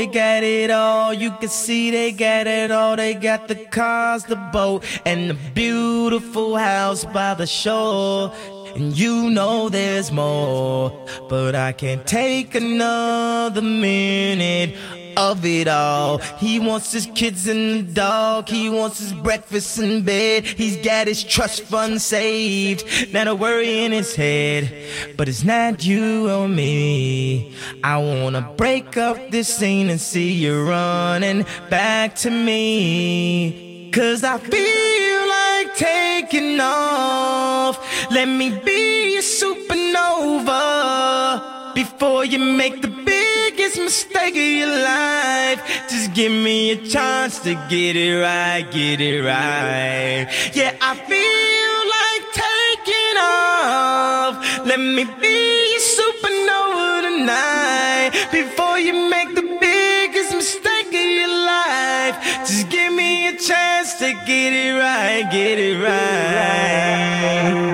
they got it all. You can see they got it all. They got the cars, the boat, and the beautiful house by the shore. And you know there's more, but I can't take another minute of it all. He wants his kids and the dog. He wants his breakfast in bed. He's got his trust fund saved, not a worry in his head. But it's not you or me. I wanna break up this scene and see you running back to me. 'Cause I feel like taking off. Let me be a supernova before you make the biggest mistake of your life. Just give me a chance to get it right, get it right. Yeah, I feel like taking off. Let me be a supernova tonight before you make the biggest mistake of your life. Just give me a chance to get it right, get it right.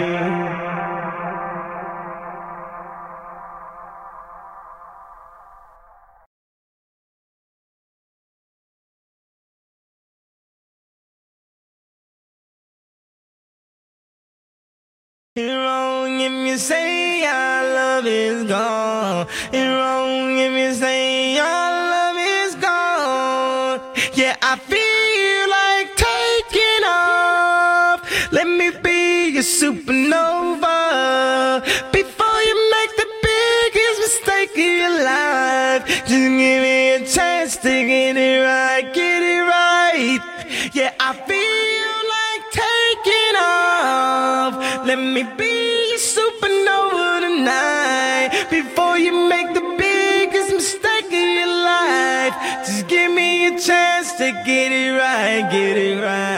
It's wrong if you say our love is gone. It's wrong if you say our love is gone. Yeah, I feel like taking off. Let me be a supernova before you make the biggest mistake of your life. Just give me a chance to get it right, get it right. Yeah, I feel like taking off. Let me be a supernova tonight before you make the biggest mistake of your life. Just give me a chance to get it right, get it right.